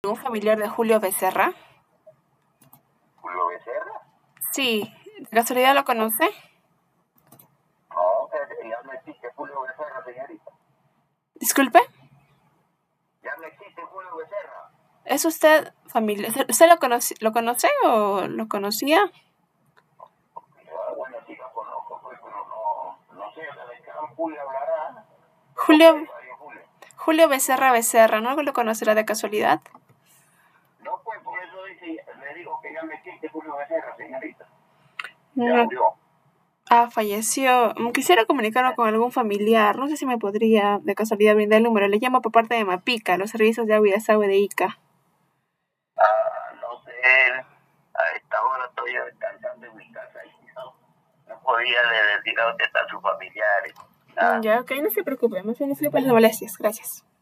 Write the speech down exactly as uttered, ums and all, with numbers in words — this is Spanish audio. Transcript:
¿Un familiar de Julio Becerra? ¿Julio Becerra? Sí, ¿de casualidad lo conoce? No, que ya no existe Julio Becerra, señorita. Disculpe. Ya no existe Julio Becerra. ¿Es usted familiar? ¿Usted lo conoce, lo conoce o lo conocía? Ah, bueno, sí lo conozco, pues, pero no, no sé, de qué Julio hablará. Julio, Julio. Julio Becerra Becerra, ¿no lo conocerá de casualidad? No, pues por eso dice, le digo que ya no existe Julio Becerra, señorita. No. Ya murió. Ah, falleció. Quisiera comunicarme con algún familiar. No sé si me podría de casualidad brindar el número. Le llamo por parte de Mapica, los servicios de agua y desagüe de Ica. Ah, no sé, a esta hora estoy descansando en mi casa y no, no podía decir a dónde están sus familiares. Ah. Ya, ok, no se preocupe, no se preocupe por las molestias. Gracias.